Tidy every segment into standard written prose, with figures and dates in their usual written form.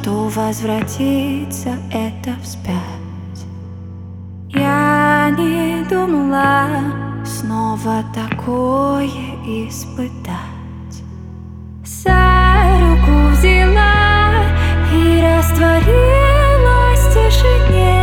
что возвратится это вспять. Я не думала снова такое испытать. За руку взяла и растворилась в тишине.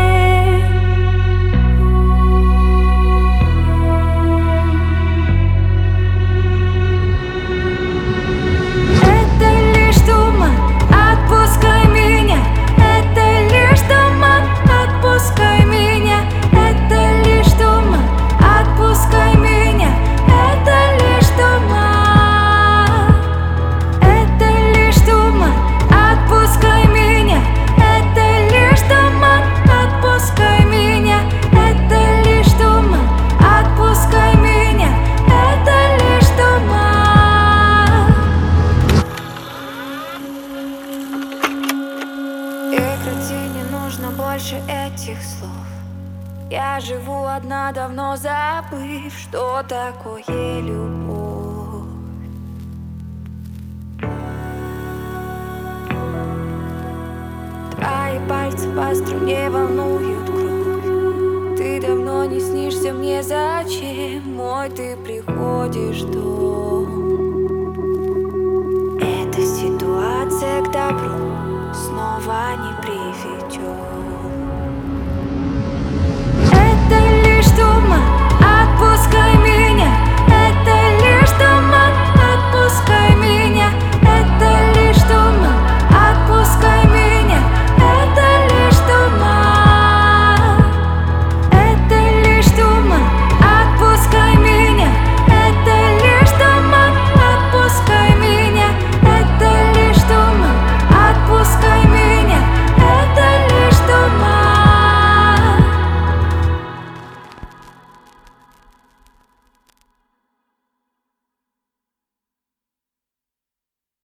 Больше этих слов. Я живу одна, давно забыв, что такое любовь. Твои пальцы по струне волнуют кровь. Ты давно не снишься мне, зачем мой ты приходишь, то